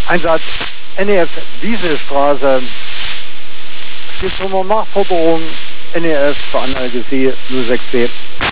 Einsatz NEF Wieselstraße. Steht zur Nachforderung NEF für Anlage C 06B.